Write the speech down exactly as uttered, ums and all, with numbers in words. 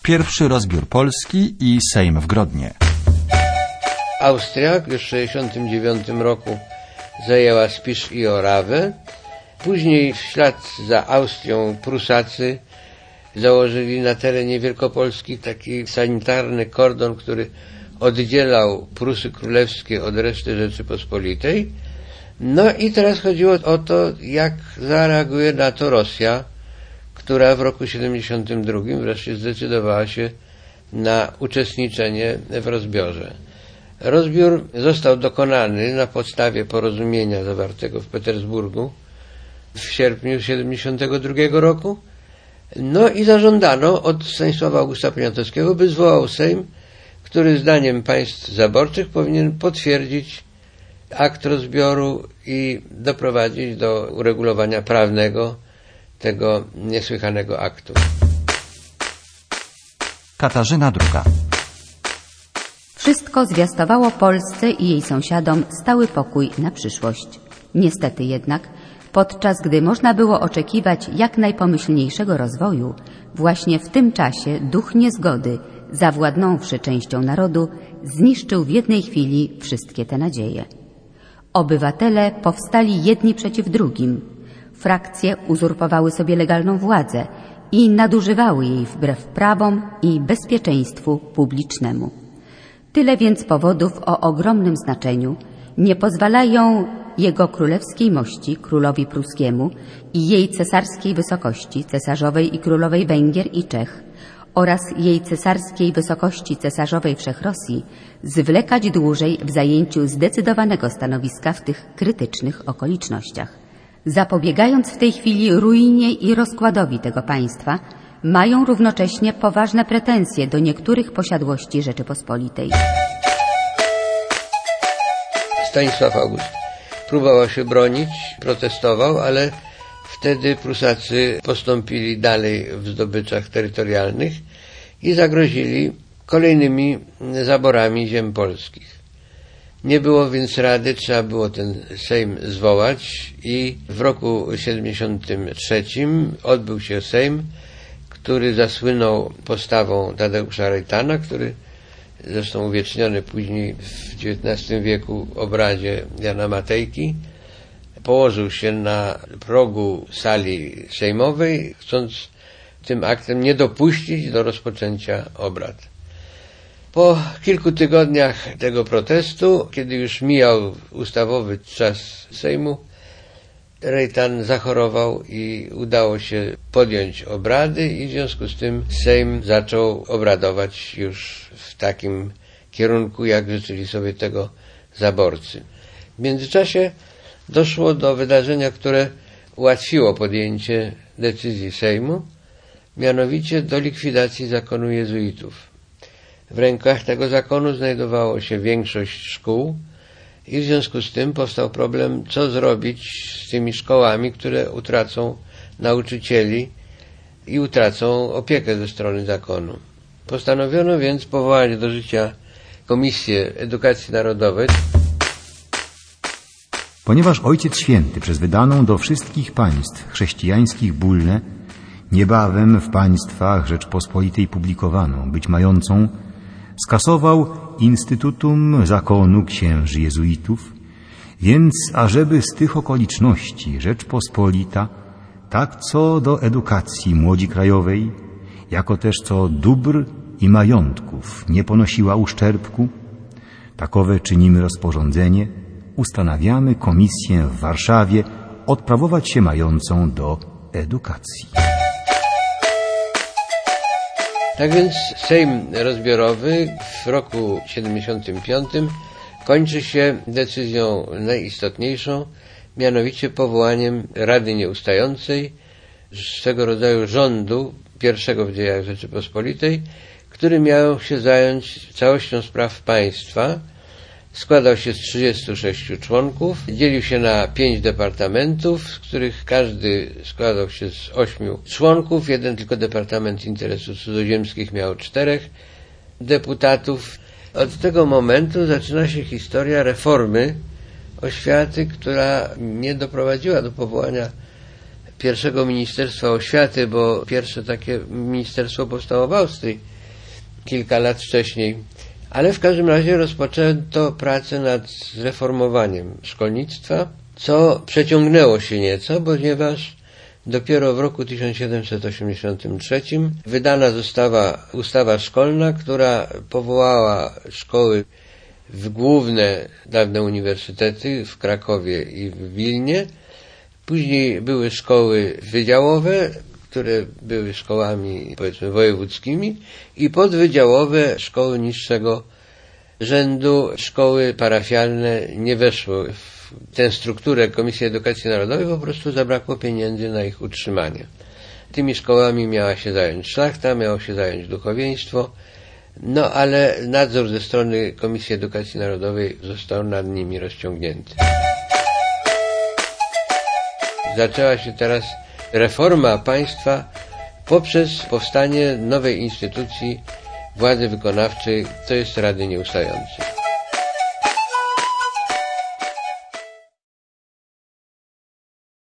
Pierwszy rozbiór Polski i Sejm w Grodnie. Austria już w tysiąc dziewięćset sześćdziesiątym dziewiątym roku zajęła Spisz i Orawę. Później w ślad za Austrią Prusacy założyli na terenie Wielkopolski taki sanitarny kordon, który oddzielał Prusy Królewskie od reszty Rzeczypospolitej. No i teraz chodziło o to, jak zareaguje na to Rosja, która w roku siedemdziesiątym drugim wreszcie zdecydowała się na uczestniczenie w rozbiorze. Rozbiór został dokonany na podstawie porozumienia zawartego w Petersburgu w sierpniu tysiąc dziewięćset siedemdziesiątego drugiego roku. No i zażądano od Stanisława Augusta Poniatowskiego, by zwołał Sejm, który zdaniem państw zaborczych powinien potwierdzić akt rozbioru i doprowadzić do uregulowania prawnego tego niesłychanego aktu. Katarzyna druga. Wszystko zwiastowało Polsce i jej sąsiadom stały pokój na przyszłość. Niestety jednak, podczas gdy można było oczekiwać jak najpomyślniejszego rozwoju, właśnie w tym czasie duch niezgody, zawładnąwszy częścią narodu, zniszczył w jednej chwili wszystkie te nadzieje. Obywatele powstali jedni przeciw drugim. Frakcje uzurpowały sobie legalną władzę i nadużywały jej wbrew prawom i bezpieczeństwu publicznemu. Tyle więc powodów o ogromnym znaczeniu nie pozwalają jego królewskiej mości, królowi pruskiemu, i jej cesarskiej wysokości, cesarzowej i królowej Węgier i Czech, oraz jej cesarskiej wysokości, cesarzowej Wszechrosji, zwlekać dłużej w zajęciu zdecydowanego stanowiska w tych krytycznych okolicznościach. Zapobiegając w tej chwili ruinie i rozkładowi tego państwa, mają równocześnie poważne pretensje do niektórych posiadłości Rzeczypospolitej. Stanisław August próbował się bronić, protestował, ale wtedy Prusacy postąpili dalej w zdobyczach terytorialnych i zagrozili kolejnymi zaborami ziem polskich. Nie było więc rady, trzeba było ten Sejm zwołać i w roku siedemdziesiątym trzecim odbył się Sejm, który zasłynął postawą Tadeusza Rejtana, który zresztą uwieczniony później w dziewiętnastym wieku w obrazie Jana Matejki, położył się na progu sali sejmowej, chcąc tym aktem nie dopuścić do rozpoczęcia obrad. Po kilku tygodniach tego protestu, kiedy już mijał ustawowy czas Sejmu, Rejtan zachorował i udało się podjąć obrady i w związku z tym Sejm zaczął obradować już w takim kierunku, jak życzyli sobie tego zaborcy. W międzyczasie doszło do wydarzenia, które ułatwiło podjęcie decyzji Sejmu, mianowicie do likwidacji zakonu jezuitów. W rękach tego zakonu znajdowało się większość szkół i w związku z tym powstał problem, co zrobić z tymi szkołami, które utracą nauczycieli i utracą opiekę ze strony zakonu. Postanowiono więc powołać do życia Komisję Edukacji Narodowej. Ponieważ Ojciec Święty przez wydaną do wszystkich państw chrześcijańskich bullę, niebawem w państwach Rzeczpospolitej publikowaną być mającą, skasował Instytutum Zakonu Księży Jezuitów, więc ażeby z tych okoliczności Rzeczpospolita, tak co do edukacji młodzi krajowej, jako też co dóbr i majątków nie ponosiła uszczerbku, takowe czynimy rozporządzenie, ustanawiamy komisję w Warszawie odprawować się mającą do edukacji. Tak więc Sejm rozbiorowy w roku siedemdziesiątym piątym kończy się decyzją najistotniejszą, mianowicie powołaniem Rady Nieustającej, swego rodzaju rządu, pierwszego w dziejach Rzeczypospolitej, który miał się zająć całością spraw państwa. Składał się z trzydziestu sześciu członków, dzielił się na pięć departamentów, z których każdy składał się z ośmiu członków. Jeden tylko Departament Interesów Cudzoziemskich miał czterech deputatów. Od tego momentu zaczyna się historia reformy oświaty, która nie doprowadziła do powołania pierwszego Ministerstwa Oświaty, bo pierwsze takie ministerstwo powstało w Austrii. kilka lat wcześniej. Ale w każdym razie rozpoczęto pracę nad zreformowaniem szkolnictwa, co przeciągnęło się nieco, ponieważ dopiero w roku tysiąc siedemset osiemdziesiątym trzecim wydana została ustawa szkolna, która powołała szkoły w główne dawne uniwersytety w Krakowie i w Wilnie. Później były szkoły wydziałowe, które były szkołami, powiedzmy, wojewódzkimi, i podwydziałowe szkoły niższego rzędu, szkoły parafialne nie weszły w tę strukturę Komisji Edukacji Narodowej, po prostu zabrakło pieniędzy na ich utrzymanie. Tymi szkołami miała się zająć szlachta, miało się zająć duchowieństwo, no ale nadzór ze strony Komisji Edukacji Narodowej został nad nimi rozciągnięty. Zaczęła się teraz reforma państwa poprzez powstanie nowej instytucji władzy wykonawczej, to jest Rady Nieustającej.